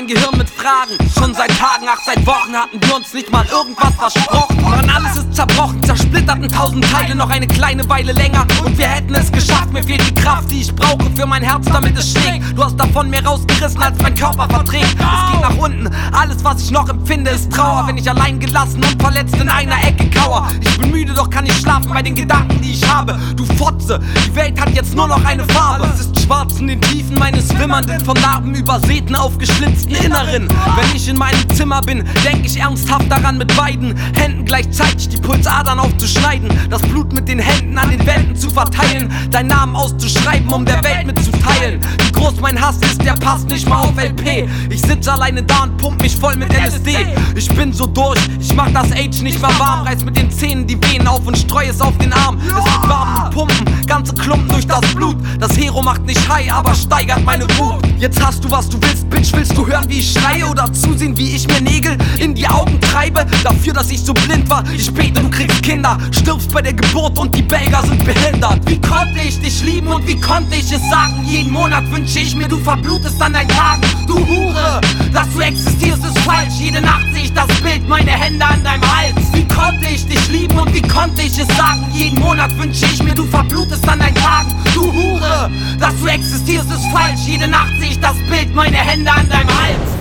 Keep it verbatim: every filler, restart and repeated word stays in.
mein Gehirn mit Fragen. Schon seit Tagen, ach seit Wochen hatten wir uns nicht mal irgendwas versprochen. Mann, alles ist zerbrochen, zersplittert in tausend Teile, noch eine kleine Weile länger und wir hätten es geschafft. Mir fehlt die Kraft, die ich brauche für mein Herz, damit es schlägt. Du hast davon mehr rausgerissen, als mein Körper verträgt. Es geht nach unten, alles was ich noch empfinde ist Trauer, wenn ich allein gelassen und verletzt in einer Ecke kauer. Ich bin müde, doch kann nicht schlafen bei den Gedanken, die ich habe. Du Fotze, die Welt hat jetzt nur noch eine Farbe. Es ist schwarz in den Tiefen meines wimmernden, von Narben übersäten, aufgeschlitzten Inneren. Wenn ich in meinem Zimmer bin, denk ich ernsthaft daran, mit beiden Händen gleichzeitig die Pulsadern aufzuschneiden, das Blut mit den Händen an den Wänden zu verteilen, deinen Namen auszuschreiben, um der Welt mitzuteilen. Wie groß mein Hass ist, der passt nicht mal auf L P. Ich sitz alleine da und pump mich voll mit L S D. Ich bin so durch, ich mach das Age nicht mehr warm, reiß mit den Zähnen die Venen auf und streu es auf den Arm. Es wird warm und pumpen, ganze Klumpen durch das Blut. Das Hero macht nicht high, aber steigert meine Wut. Jetzt hast du, was du willst, Bitch, willst du hören, wie ich schreie oder zusehen, wie ich mir Nägel in die Augen treibe? Dafür, dass ich so blind war, ich bete, du kriegst Kinder, stirbst bei der Geburt und die Belger sind behindert. Wie konnte ich dich lieben und wie konnte ich es sagen? Jeden Monat wünsche ich mir, du verblutest an deinen Tagen. Du Hure, dass du existierst ist falsch. Jede Nacht sehe ich das Bild, meine Hände an deinem Hals. Wie konnte ich dich lieben und wie konnte ich es sagen? Jeden Monat wünsche ich mir, du verblutest an deinen Tagen. Du Hure, dass du existierst ist falsch. Jede Nacht sehe ich das Bild, meine Hände an deinem Hals.